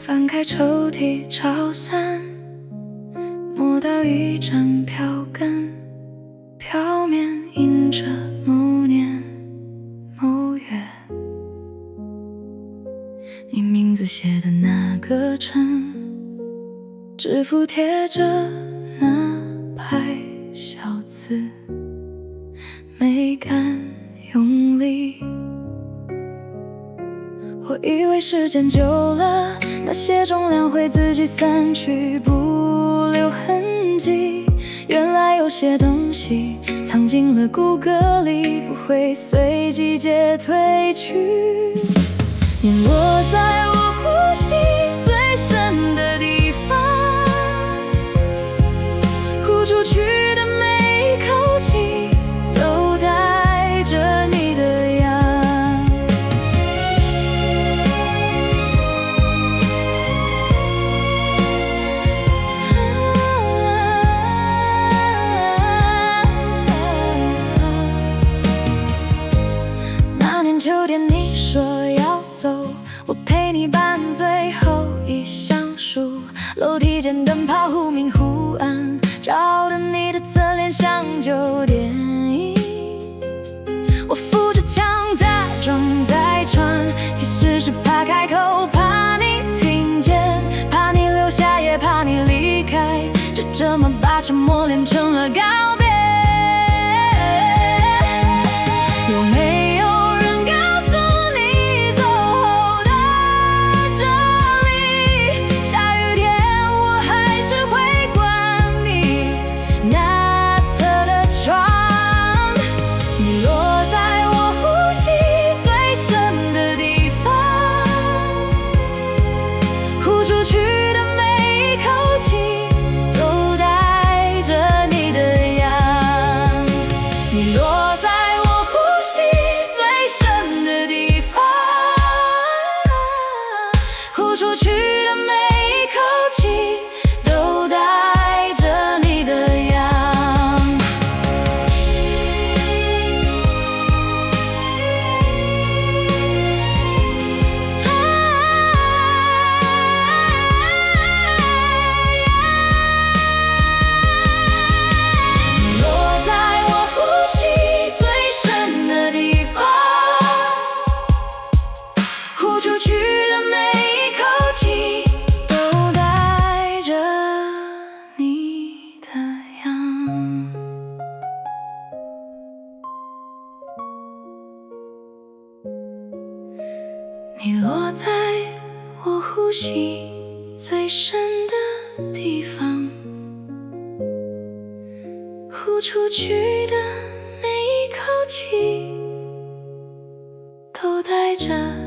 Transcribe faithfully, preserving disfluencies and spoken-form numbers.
翻开抽屉找伞，摸到一盏票根，票面印着某年某月，你名字写的那个城，制服贴着那排小字，没敢用力。我以为时间久了，那些重量会自己散去，不留痕迹。原来有些东西藏进了骨骼里，不会随季节褪去。你落在我呼吸最深的地方，呼出去的每一口气都带着你的样。那年秋天你说要走，我陪你搬最后一箱书，楼梯间灯泡忽明忽暗，照得你的侧脸像旧电影。我扶着墙假装在喘，其实是怕开口，怕你听见，怕你留下也怕你离开，就这么把沉默练成了告别。有没有人告诉你走后的这里，下雨天我还是会关你那侧的窗。你落在我呼吸最深的地方，呼出去的每一口气都带着你的样。你落在我呼吸最深的地方，呼出去的每一口气都带着你的样。你落在我呼吸最深的地方，呼出去的每一口气都带着你的样。你落在我呼吸最深的地方，呼出去的每一口气都带着